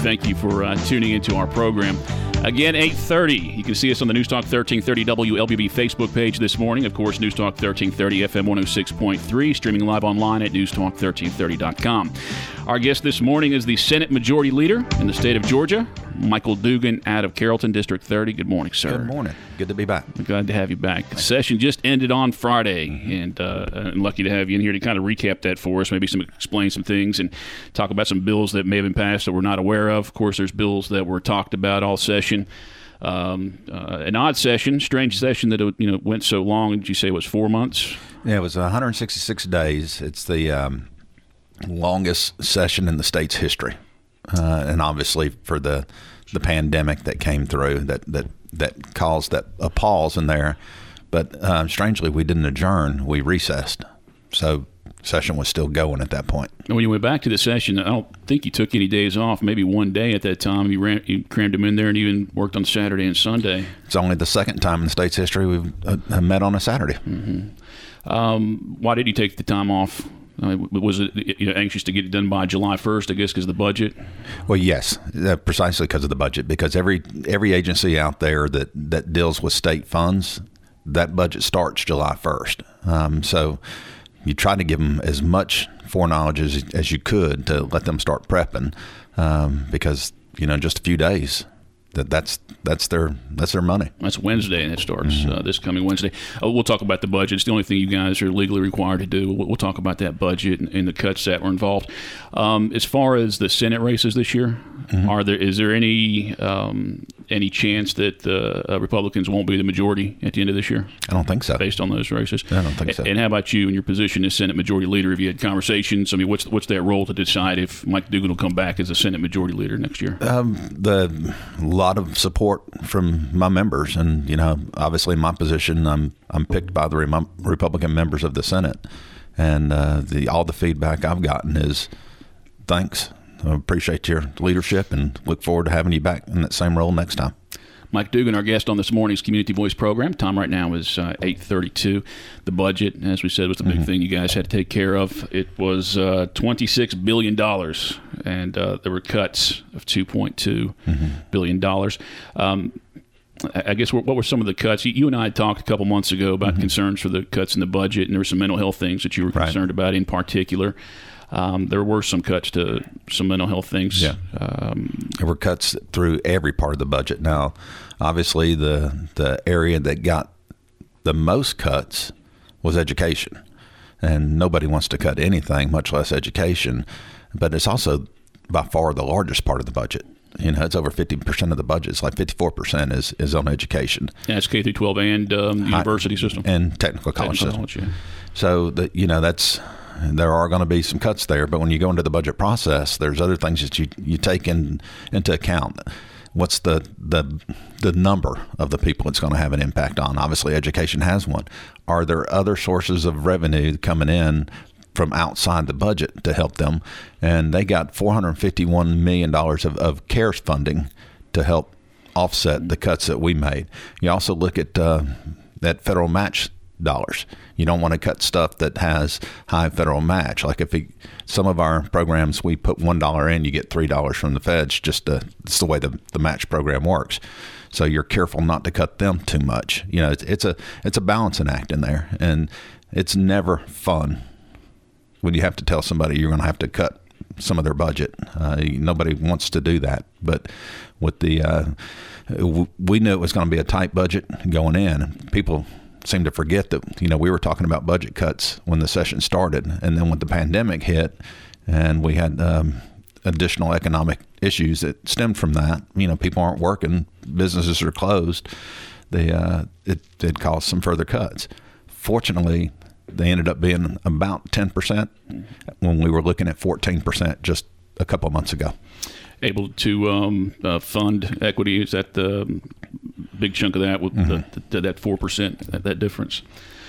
Thank you for tuning into our program. Again, 8:30. You can see us on the Newstalk 1330 WLBB Facebook page this morning. Of course, Newstalk 1330 FM 106.3, streaming live online at newstalk1330.com. Our guest this morning is the Senate Majority Leader in the state of Georgia, Michael Dugan out of Carrollton, District 30. Good morning, sir. Good morning. Good to be back. Glad to have you back. The session just ended on Friday, and lucky to have you in here to kind of recap that for us, maybe explain some things and talk about some bills that may have been passed that we're not aware of. Of course, there's bills that were talked about all session. An odd session, strange session that went so long. Did you say it was 4 months? Yeah, it was 166 days. It's the longest session in the state's history, and obviously for the pandemic that came through that caused a pause in there. But strangely, we didn't adjourn; we recessed. So session was still going at that point. When you went back to the session, I don't think you took any days off, maybe one day at that time. You crammed them in there and even worked on Saturday and Sunday. It's only the second time in the state's history we've met on a Saturday. Mm-hmm. Why did you take the time off? Was it anxious to get it done by July 1st, I guess, because of the budget? Well, yes, precisely because of the budget, because every agency out there that deals with state funds, that budget starts July 1st. So you try to give them as much foreknowledge as you could to let them start prepping, because just a few days that's their money. That's Wednesday, and it starts this coming Wednesday. We'll talk about the budget. It's the only thing you guys are legally required to do. We'll talk about that budget and the cuts that were involved. As far as the Senate races this year, is there any chance that the Republicans won't be the majority at the end of this year? I don't think so. Based on those races? I don't think so. And how about you in your position as Senate Majority Leader? Have you had conversations? I mean, what's that role to decide if Mike Dugan will come back as a Senate Majority Leader next year? A lot of support from my members, and obviously in my position, I'm picked by the Republican members of the Senate, and all the feedback I've gotten is thanks. I appreciate your leadership and look forward to having you back in that same role next time. Mike Dugan, our guest on this morning's Community Voice program. Time right now is 8:32. The budget, as we said, was the big thing you guys had to take care of. It was $26 billion, and there were cuts of $2.2 billion. I guess what were some of the cuts? You and I had talked a couple months ago about concerns for the cuts in the budget, and there were some mental health things that you were concerned about in particular. There were some cuts to some mental health things. Yeah. There were cuts through every part of the budget. Now, obviously, the area that got the most cuts was education. And nobody wants to cut anything, much less education. But it's also by far the largest part of the budget. It's over 50% of the budget. It's like 54% is on education. Yeah, it's K through 12 and university system. And technical college system. Yeah. So, there are going to be some cuts there, but when you go into the budget process, there's other things that you take into account. What's the number of the people it's going to have an impact on? Obviously, education has one. Are there other sources of revenue coming in from outside the budget to help them? And they got $451 million of CARES funding to help offset the cuts that we made. You also look at that federal match dollars. You don't want to cut stuff that has high federal match. Like some of our programs, we put $1 in, you get $3 from the feds. It's the way the match program works. So you're careful not to cut them too much. It's a balancing act in there, and it's never fun when you have to tell somebody you're going to have to cut some of their budget. Nobody wants to do that, but with we knew it was going to be a tight budget going in. People seem to forget that we were talking about budget cuts when the session started, and then when the pandemic hit and we had additional economic issues that stemmed from that, people aren't working, businesses are closed, it caused some further cuts. Fortunately, they ended up being about 10% when we were looking at 14% just a couple of months ago. Able to fund equity, is that the big chunk of that with that 4%, that difference?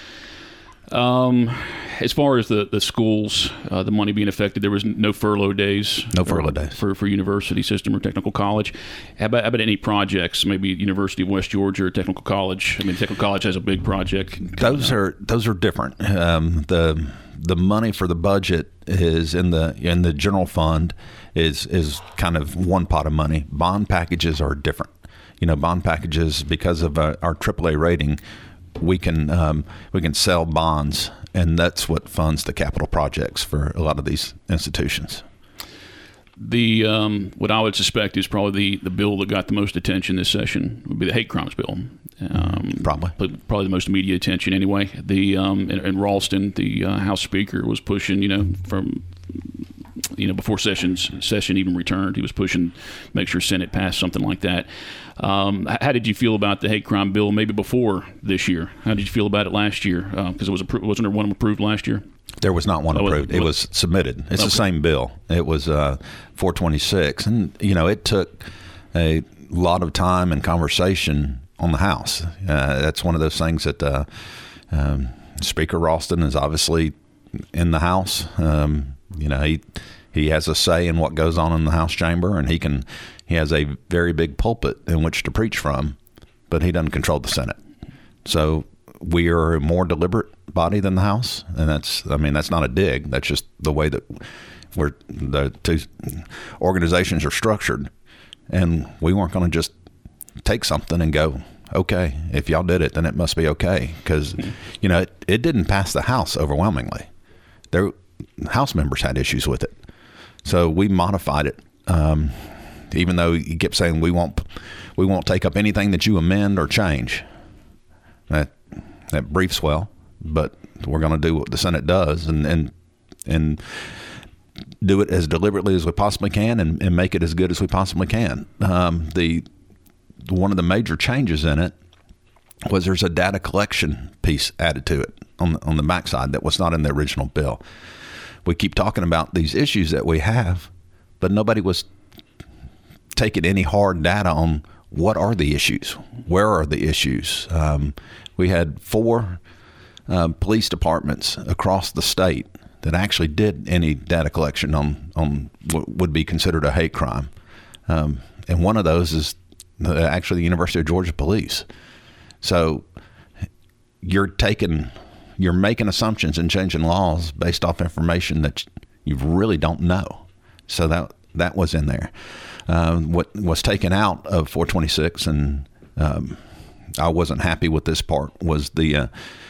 As far as the schools, the money being affected, there was no furlough days. No furlough days for university system or technical college. How about any projects? Maybe University of West Georgia or Technical College. I mean, Technical College has a big project. Those are different. The money for the budget is in the general fund, is kind of one pot of money. Bond packages are different. Bond packages, because of our AAA rating, we can sell bonds, and that's what funds the capital projects for a lot of these institutions. The what I would suspect is probably the bill that got the most attention this session would be the hate crimes bill. Probably the most immediate attention anyway. And Ralston, the House Speaker, was pushing, from before session even returned, he was pushing to make sure Senate passed something like that. How did you feel about the hate crime bill maybe before this year? How did you feel about it last year? Because wasn't there one approved last year? There was not one approved. It was submitted. It's the same bill. It was 426, and it took a lot of time and conversation on the House. That's one of those things that Speaker Ralston is obviously in the House. He has a say in what goes on in the House chamber, and he has a very big pulpit in which to preach from, but he doesn't control the Senate. So we are a more deliberate body than the House, and that's not a dig. That's just the way that the two organizations are structured, and we weren't going to just take something and go, okay, if y'all did it, then it must be okay, because it didn't pass the House overwhelmingly. House members had issues with it, so we modified it. Even though he kept saying we won't take up anything that you amend or change. That briefs well, but we're going to do what the Senate does and do it as deliberately as we possibly can and make it as good as we possibly can. One of the major changes in it was there's a data collection piece added to it on the backside that was not in the original bill. We keep talking about these issues that we have, but nobody was taking any hard data on what are the issues, where are the issues. We had 4 police departments across the state that actually did any data collection on what would be considered a hate crime. And one of those is actually the University of Georgia Police. So you're making assumptions and changing laws based off information that you really don't know. So that was in there. What was taken out of 426, and I wasn't happy with this part, was the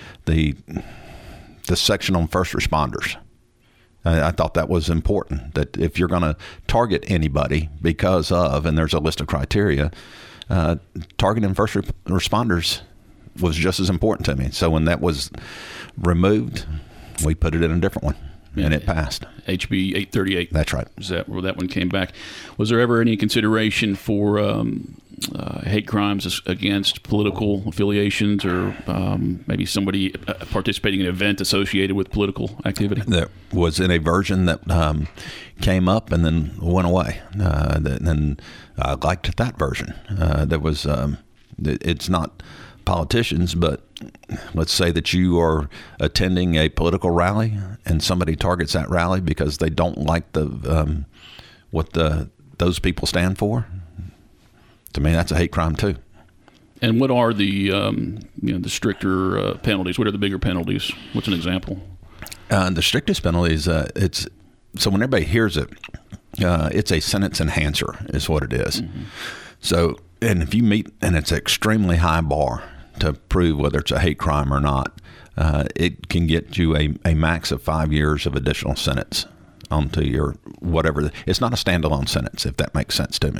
section on first responders. I thought that was important, that if you're going to target anybody because of, and there's a list of criteria, targeting first responders was just as important to me. So when that was removed, we put it in a different one. And it passed. HB 838. That's right. Is that where that one came back? Was there ever any consideration for hate crimes against political affiliations, or maybe somebody participating in an event associated with political activity? That was in a version that came up and then went away. And I liked that version. There was. It's not politicians, but let's say that you are attending a political rally and somebody targets that rally because they don't like what those people stand for. To me, that's a hate crime too. And what are the the stricter penalties? What are the bigger penalties? What's an example? The strictest penalties, it's so when everybody hears it, it's a sentence enhancer is what it is. Mm-hmm. So, and if you meet, and it's an extremely high bar to prove whether it's a hate crime or not, it can get you a max of 5 years of additional sentence onto your whatever. It's not a standalone sentence, if that makes sense to me.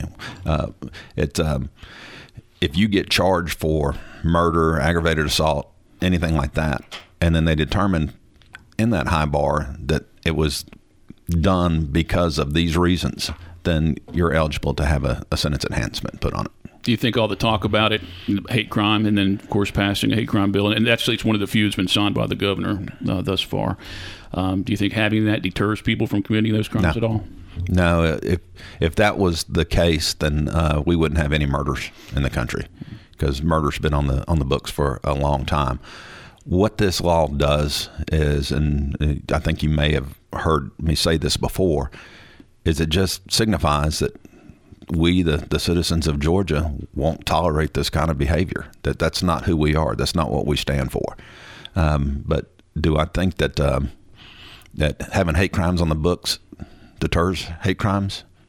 If you get charged for murder, aggravated assault, anything like that, and then they determine in that high bar that it was done because of these reasons, then you're eligible to have a sentence enhancement put on it. Do you think all the talk about it, hate crime, and then, of course, passing a hate crime bill, and actually it's one of the few that's been signed by the governor thus far, do you think having that deters people from committing those crimes at all? No. If that was the case, then we wouldn't have any murders in the country, because murder's been on the books for a long time. What this law does is, and I think you may have heard me say this before, is it just signifies that we, the citizens of Georgia, won't tolerate this kind of behavior. That's not who we are. That's not what we stand for. But do I think that having hate crimes on the books deters hate crimes?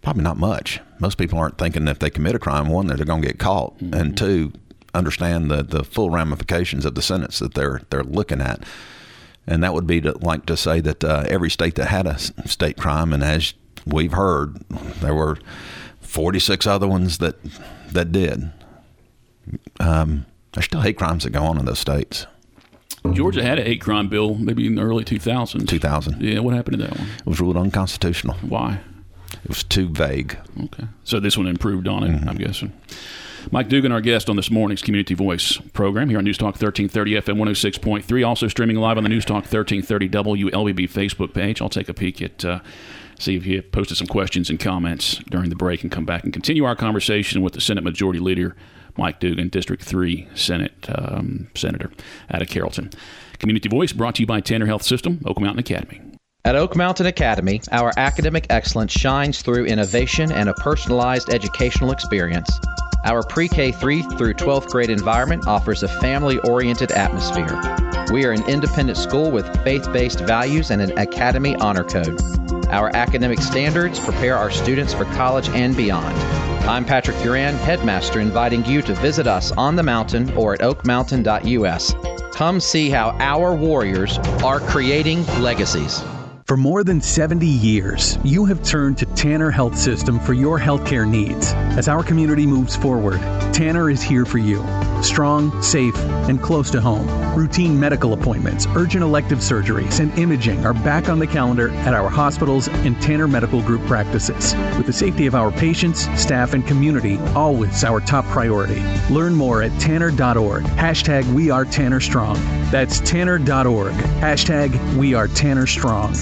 Probably not much. Most people aren't thinking if they commit a crime, one, that they're going to get caught, and two, understand the full ramifications of the sentence that they're looking at. And that would be to say that every state that had a state crime, and as we've heard, there were 46 other ones that did. There's still hate crimes that go on in those states. Georgia had a hate crime bill maybe in the early 2000s. 2000. Yeah, what happened to that one? It was ruled unconstitutional. Why? It was too vague. Okay. So this one improved on it, I'm guessing. Mike Dugan, our guest on this morning's Community Voice program here on News Talk 1330 FM 106.3. Also streaming live on the News Talk 1330 WLBB Facebook page. I'll take a peek at see if you posted some questions and comments during the break and come back and continue our conversation with the Senate Majority Leader, Mike Dugan, District 3 Senate Senator out of Carrollton. Community Voice brought to you by Tanner Health System, Oak Mountain Academy. At Oak Mountain Academy, our academic excellence shines through innovation and a personalized educational experience. Our pre-K 3 through 12th grade environment offers a family-oriented atmosphere. We are an independent school with faith-based values and an Academy Honor Code. Our academic standards prepare our students for college and beyond. I'm Patrick Duran, headmaster, inviting you to visit us on the mountain or at oakmountain.us. Come see how our warriors are creating legacies. For more than 70 years, you have turned to Tanner Health System for your healthcare needs. As our community moves forward, Tanner is here for you. Strong, safe, and close to home. Routine medical appointments, urgent elective surgeries, and imaging are back on the calendar at our hospitals and Tanner Medical Group practices. With the safety of our patients, staff, and community always our top priority. Learn more at tanner.org. Hashtag We Are Tanner Strong. That's tanner.org. Hashtag We Are Tanner Strong.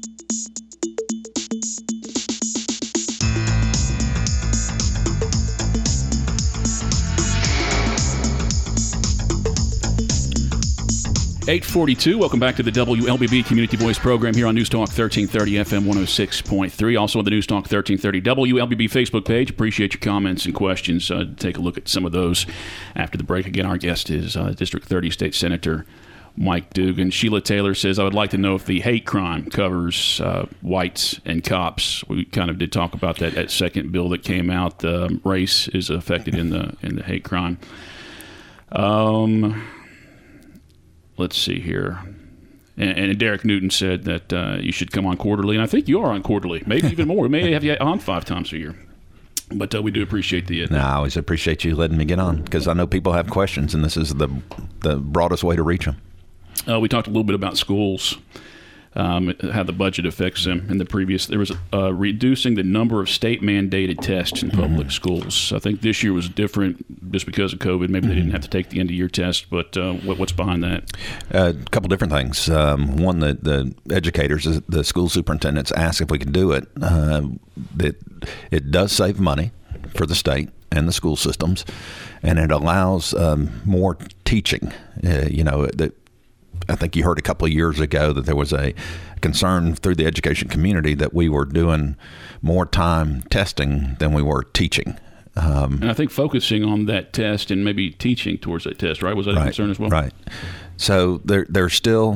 .842. Welcome back to the WLBB Community Voice program here on News Talk 1330 FM 106.3. Also on the News Talk 1330 WLBB Facebook page. Appreciate your comments and questions. Take a look at some of those after the break. Again, our guest is District 30 State Senator Mike Dugan. Sheila Taylor says, I would like to know if the hate crime covers whites and cops. We kind of did talk about that second bill that came out. Race is affected in the hate crime. Let's see here. And Derek Newton said that you should come on quarterly, and I think you are on quarterly, maybe even more. We may have you on 5 times a year. But we do appreciate the... No, I always appreciate you letting me get on, because I know people have questions, and this is the broadest way to reach them. We talked a little bit about schools, how the budget affects them. In the previous, there was reducing the number of state-mandated tests in public schools. I think this year was different just because of COVID. Maybe they didn't have to take the end-of-year test, but what's behind that? A couple different things. One, the educators, the school superintendents asked if we could do it. It does save money for the state and the school systems, and it allows more teaching. I think you heard a couple of years ago that there was a concern through the education community that we were doing more time testing than we were teaching. And I think focusing on that test and maybe teaching towards that test, right? Was that a concern as well? Right. So there's still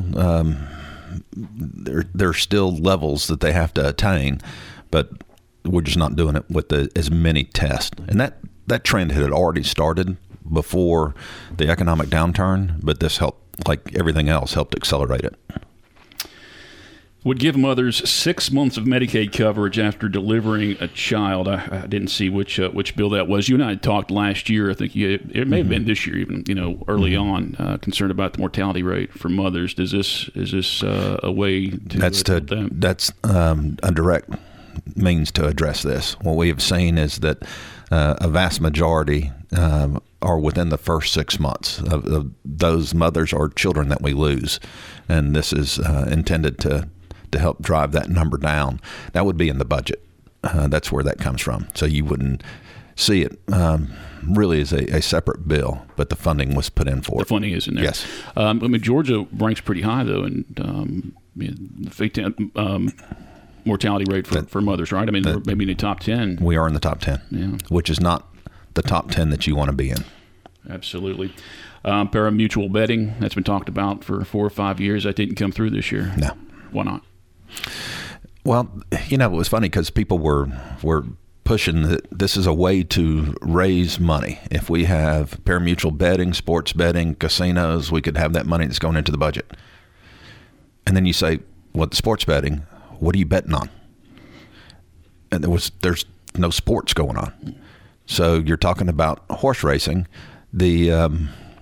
there's still levels that they have to attain, but we're just not doing it with as many tests. And that trend had already started before the economic downturn, but this helped. Like everything else, helped accelerate it. Would give mothers 6 months of Medicaid coverage after delivering a child. I didn't see which bill that was. You and I had talked last year. I think it may have been this year, even early on, concerned about the mortality rate for mothers. Is this a way to? That's a direct means to address this. What we have seen is that a vast majority are within the first 6 months of those mothers or children that we lose. And this is intended to help drive that number down. That would be in the budget. That's where that comes from. So you wouldn't see it really as a separate bill, but the funding was put in for it. The funding is in there. Yes. Georgia ranks pretty high, though, in the mortality rate for mothers, right? Maybe in the top 10. We are in the top 10, which is not the top 10 that you want to be in. Absolutely. Pari-mutuel betting, that's been talked about for 4 or 5 years. That didn't come through this year. No. Why not? Well, it was funny because people were pushing that this is a way to raise money. If we have pari-mutuel betting, sports betting, casinos, we could have that money that's going into the budget. And then you say, well, the sports betting, what are you betting on? And there's no sports going on. So you're talking about horse racing. The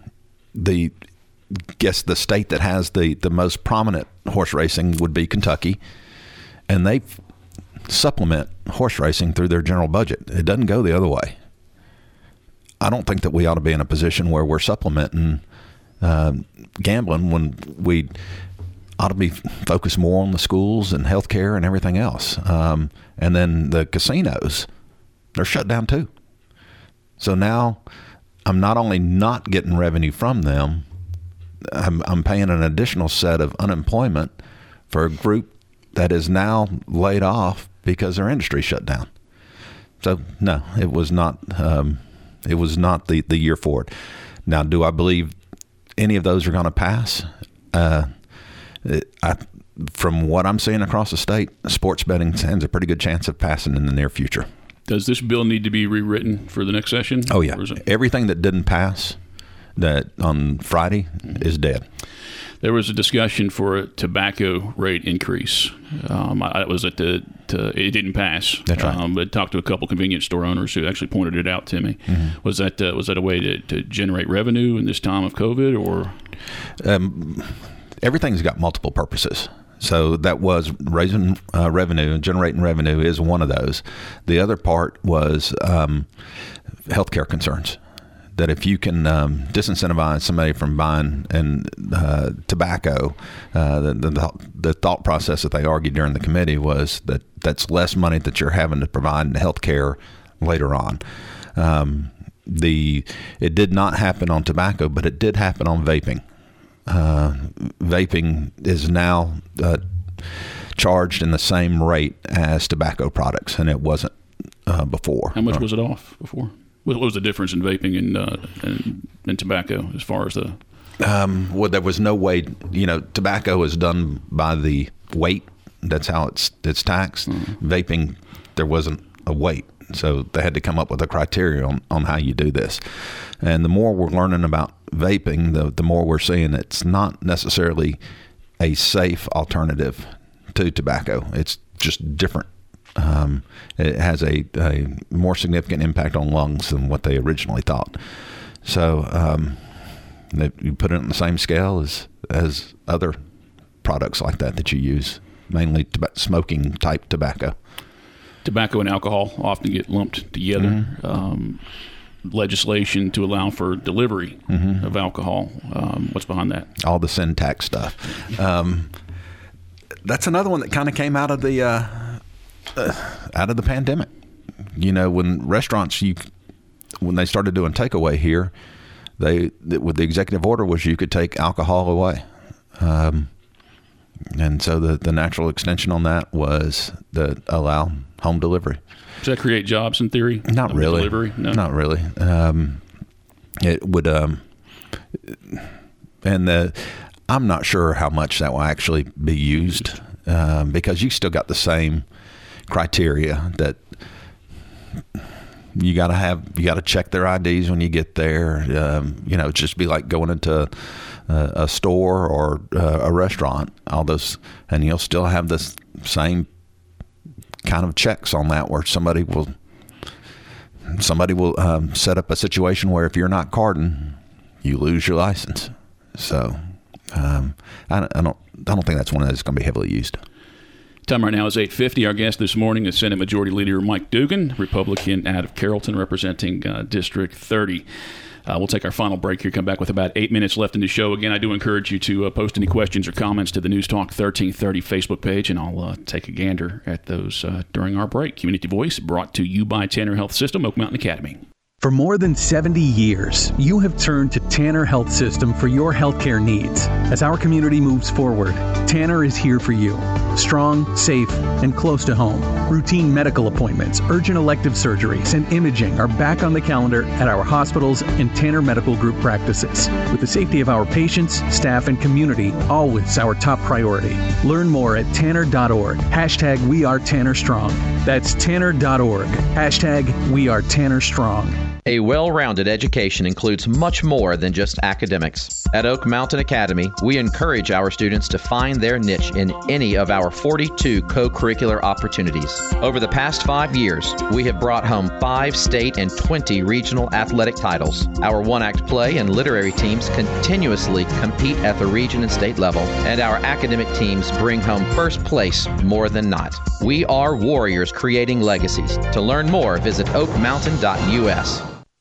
state that has the most prominent horse racing would be Kentucky, and they supplement horse racing through their general budget. It doesn't go the other way. I don't think that we ought to be in a position where we're supplementing gambling when we ought to be focused more on the schools and healthcare and everything else. And then the casinos, they're shut down too. So now I'm not only not getting revenue from them, I'm paying an additional set of unemployment for a group that is now laid off because their industry shut down. So no, it was not the year for it. Now, do I believe any of those are going to pass? From what I'm seeing across the state, sports betting stands a pretty good chance of passing in the near future. Does this bill need to be rewritten for the next session? Oh, yeah. Everything that didn't pass that on Friday is dead. There was a discussion for a tobacco rate increase. It didn't pass. That's right. But talked to a couple convenience store owners who actually pointed it out to me. Mm-hmm. Was that a way to generate revenue in this time of COVID, or? Everything's got multiple purposes. So that was raising revenue, generating revenue is one of those. The other part was healthcare concerns. That if you can disincentivize somebody from buying tobacco, the thought process that they argued during the committee was that that's less money that you're having to provide in health care later on. It did not happen on tobacco, but it did happen on vaping. Vaping is now charged in the same rate as tobacco products, and it wasn't before. How much was it off before? What was the difference in vaping and tobacco as far as the? Well, there was no way. Tobacco is done by the weight. That's how it's taxed. Mm-hmm. Vaping, there wasn't a weight, so they had to come up with a criteria on how you do this. And the more we're learning about vaping, the more we're seeing it's not necessarily a safe alternative to tobacco. It's just different. It has a more significant impact on lungs than what they originally thought. So you put it on the same scale as other products like that you use, mainly smoking type tobacco. Tobacco and alcohol often get lumped together. Mm-hmm. Legislation to allow for delivery mm-hmm. of alcohol. What's behind that? All the sin tax stuff. That's another one that kind of came out of the pandemic. When restaurants, when they started doing takeaway here, with the executive order was you could take alcohol away. And so the natural extension on that was to allow home delivery. Does that create jobs in theory? Not really. Delivery? No. Not really. It would, I'm not sure how much that will actually be used because you still got the same criteria that you got to check their IDs when you get there. It'd just be like going into a store or a restaurant, all those, and you'll still have the same kind of checks on that, where somebody will set up a situation where if you're not carding, you lose your license. So I don't think that's one that's going to be heavily used. Time right now is 8:50. Our guest this morning is Senate Majority Leader Mike Dugan, Republican out of Carrollton, representing District 30. We'll take our final break here, come back with about 8 minutes left in the show. Again, I do encourage you to post any questions or comments to the News Talk 1330 Facebook page, and I'll take a gander at those during our break. Community Voice brought to you by Tanner Health System, Oak Mountain Academy. For more than 70 years, you have turned to Tanner Health System for your healthcare needs. As our community moves forward, Tanner is here for you. Strong, safe, and close to home. Routine medical appointments, urgent elective surgeries, and imaging are back on the calendar at our hospitals and Tanner Medical Group practices. With the safety of our patients, staff, and community always our top priority. Learn more at tanner.org. Hashtag We Are Tanner Strong. That's tanner.org. Hashtag We Are Tanner Strong. A well-rounded education includes much more than just academics. At Oak Mountain Academy, we encourage our students to find their niche in any of our 42 co-curricular opportunities. Over the past 5 years, we have brought home 5 state and 20 regional athletic titles. Our one-act play and literary teams continuously compete at the region and state level, and our academic teams bring home first place more than not. We are warriors creating legacies. To learn more, visit oakmountain.us.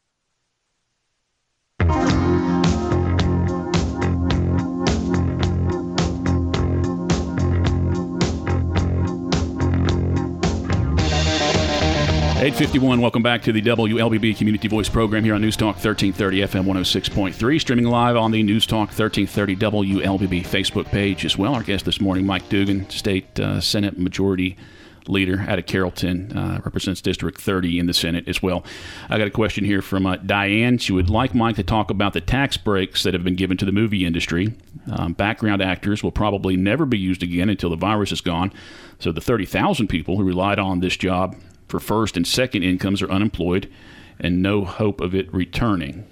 (8:51). Welcome back to the WLBB Community Voice program here on News Talk 1330 FM 106.3, streaming live on the News Talk 1330 WLBB Facebook page as well. Our guest this morning, Mike Dugan, State Senate Majority Leader out of Carrollton, represents District 30 in the Senate as well. I got a question here from Diane. She would like Mike to talk about the tax breaks that have been given to the movie industry. Background actors will probably never be used again until the virus is gone. So the 30,000 people who relied on this job for first and second incomes are unemployed and no hope of it returning.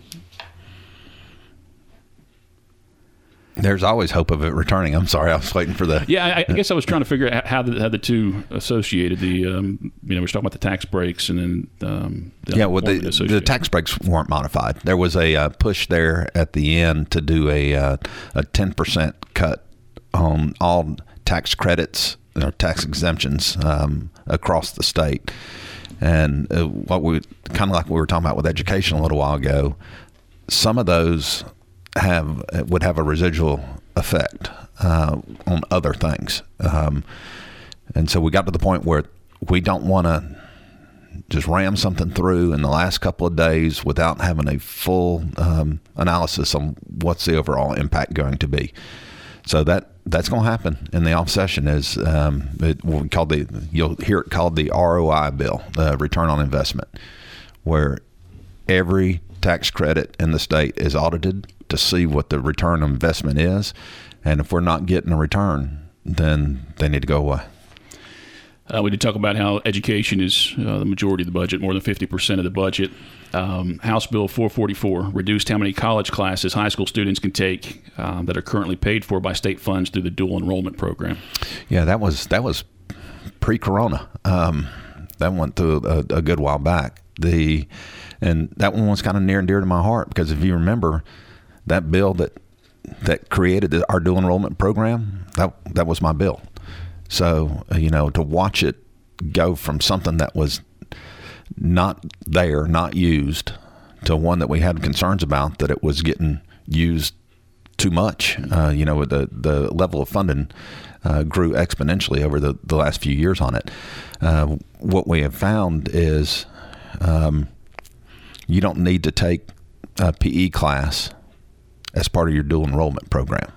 There's always hope of it returning. I'm sorry, I was waiting for the... Yeah, I guess I was trying to figure out how the two associated. We're talking about the tax breaks and then... the tax breaks weren't modified. There was a push there at the end to do a 10% cut on all tax credits, tax exemptions across the state. And what we kind of like we were talking about with education a little while ago, some of those would have a residual effect on other things. And so we got to the point where we don't want to just ram something through in the last couple of days without having a full analysis on what's the overall impact going to be. So that's going to happen in the off session. Is you'll hear it called the ROI bill, the return on investment, where every tax credit in the state is audited to see what the return on investment is, and if we're not getting a return, then they need to go away. We did talk about how education is the majority of the budget, more than 50% of the budget. House Bill 444 reduced how many college classes high school students can take that are currently paid for by state funds through the dual enrollment program. Yeah, that was pre-corona. That went through a good while back. And that one was kind of near and dear to my heart because if you remember, that bill that created our dual enrollment program, that was my bill. So, to watch it go from something that was not there, not used, to one that we had concerns about, that it was getting used too much, with the level of funding grew exponentially over the last few years on it. What we have found is you don't need to take a PE class as part of your dual enrollment program.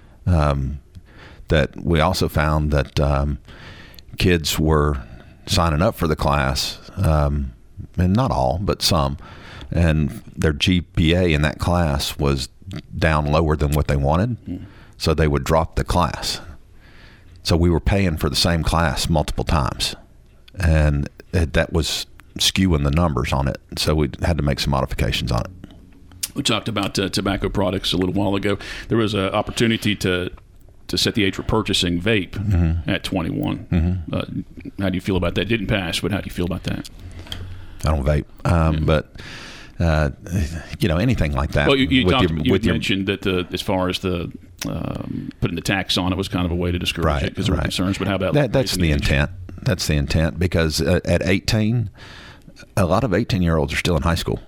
That we also found that kids were signing up for the class, and not all, but some, and their GPA in that class was down lower than what they wanted, so they would drop the class. So we were paying for the same class multiple times, and that was skewing the numbers on it, so we had to make some modifications on it. We talked about tobacco products a little while ago. There was an opportunity to set the age for purchasing vape at 21. Mm-hmm. How do you feel about that? Didn't pass, but how do you feel about that? I don't vape, but anything like that. Well, you mentioned that as far as the putting the tax on it was kind of a way to discourage it because there were concerns. But how about that's the intent? That's the intent because at 18, a lot of 18-year-olds are still in high school.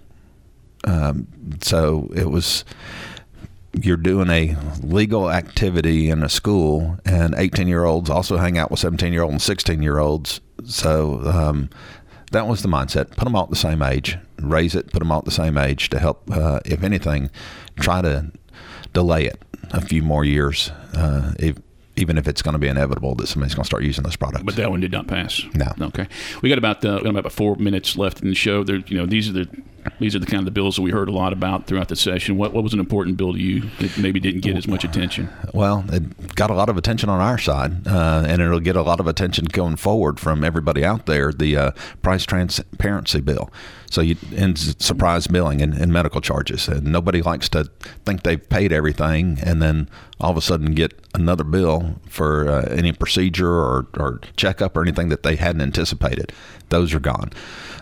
So it was. You're doing a legal activity in a school, and 18-year-olds also hang out with 17-year-olds and 16-year-olds. So that was the mindset. Put them all at the same age. raise it, put them all at the same age to help, if anything, try to delay it a few more years, even if it's going to be inevitable that somebody's going to start using those products. But that one did not pass. No. Okay. We got about 4 minutes left in the show. There, these are the kind of the bills that we heard a lot about throughout the session. What was an important bill to you that maybe didn't get as much attention? Well, it got a lot of attention on our side, and it'll get a lot of attention going forward from everybody out there. The price transparency bill. So in surprise billing and medical charges, and nobody likes to think they've paid everything and then all of a sudden get another bill for any procedure or checkup or anything that they hadn't anticipated. Those are gone.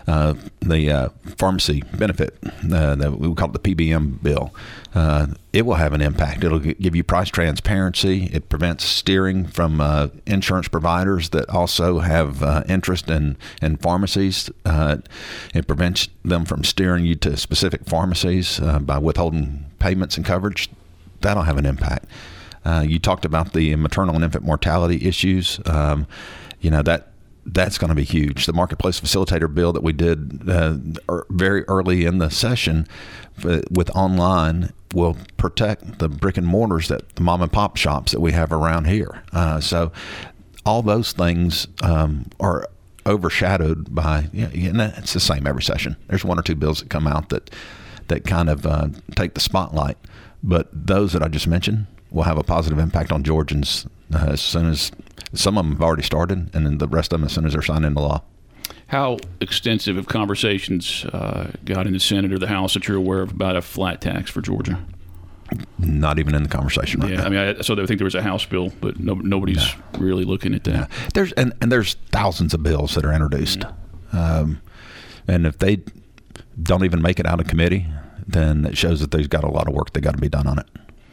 The pharmacy benefit, that we call it the PBM bill, it will have an impact. It'll give you price transparency. It prevents steering from insurance providers that also have interest in pharmacies. It prevents them from steering you to specific pharmacies by withholding payments and coverage. That'll have an impact. You talked about the maternal and infant mortality issues. That's going to be huge. The marketplace facilitator bill that we did very early in the session with online will protect the brick and mortars, that the mom and pop shops that we have around here. So all those things are overshadowed by, and it's the same every session. There's one or two bills that come out that kind of take the spotlight. But those that I just mentioned will have a positive impact on Georgians as soon as some of them have already started, and then the rest of them as soon as they're signed into law. How extensive have conversations got in the Senate or the House that you're aware of about a flat tax for Georgia? Not even in the conversation right now. I mean, I think there was a House bill, but nobody's really looking at that. No. There's thousands of bills that are introduced, and if they don't even make it out of committee, then it shows that there's got a lot of work that got to be done on it.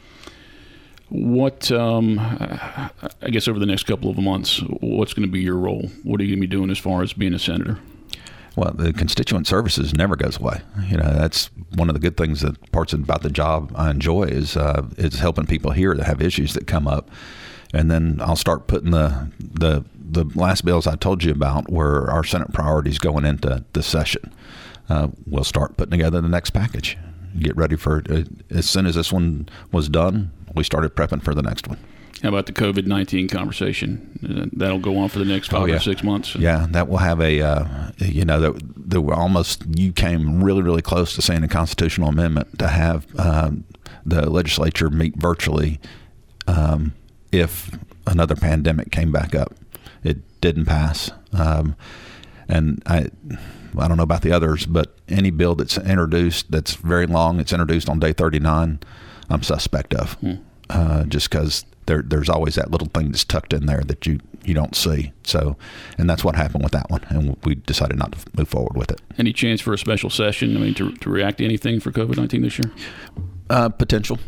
What, I guess over the next couple of months, what's going to be your role? What are you going to be doing as far as being a senator? Well, the constituent services never goes away. That's one of the good things, that parts about the job I enjoy is helping people here that have issues that come up. And then I'll start putting the last bills I told you about were our Senate priorities going into this session. We'll start putting together the next package. Get ready for it. As soon as this one was done, we started prepping for the next one. How about the COVID-19 conversation? That'll go on for the next 5 or 6 months? Yeah, that will have there were almost, you came really, really close to saying a constitutional amendment to have the legislature meet virtually if another pandemic came back up. It didn't pass. And I don't know about the others, but any bill that's introduced that's very long, it's introduced on day 39, I'm suspect of. Just because there's always that little thing that's tucked in there that you don't see. So, and that's what happened with that one, and we decided not to move forward with it. Any chance for a special session? I mean, to react to anything for COVID-19 this year? Potential.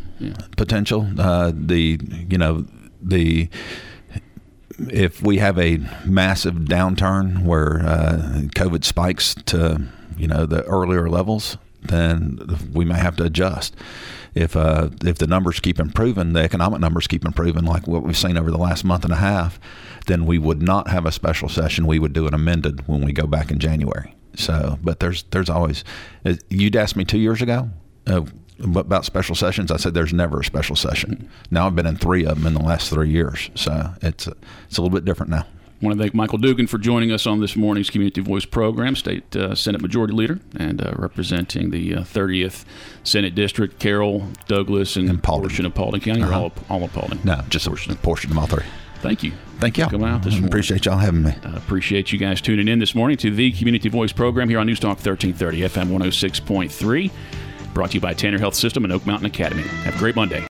If we have a massive downturn where COVID spikes to the earlier levels, then we may have to adjust. If the numbers keep improving, the economic numbers keep improving like what we've seen over the last month and a half, then we would not have a special session. We would do an amended when we go back in January. So, but there's always, you'd asked me 2 years ago about special sessions. I said there's never a special session. Now I've been in 3 of them in the last 3 years. So it's a little bit different now. I want to thank Michael Dugan for joining us on this morning's Community Voice program, State Senate Majority Leader, and representing the 30th Senate District, Carroll, Douglas, and portion of Paulding County, or all of Paulding? No, just a portion of all 3. Thank you. Thank you. Coming out this morning. Appreciate y'all having me. Appreciate you guys tuning in this morning to the Community Voice program here on News Talk 1330 FM 106.3, brought to you by Tanner Health System and Oak Mountain Academy. Have a great Monday.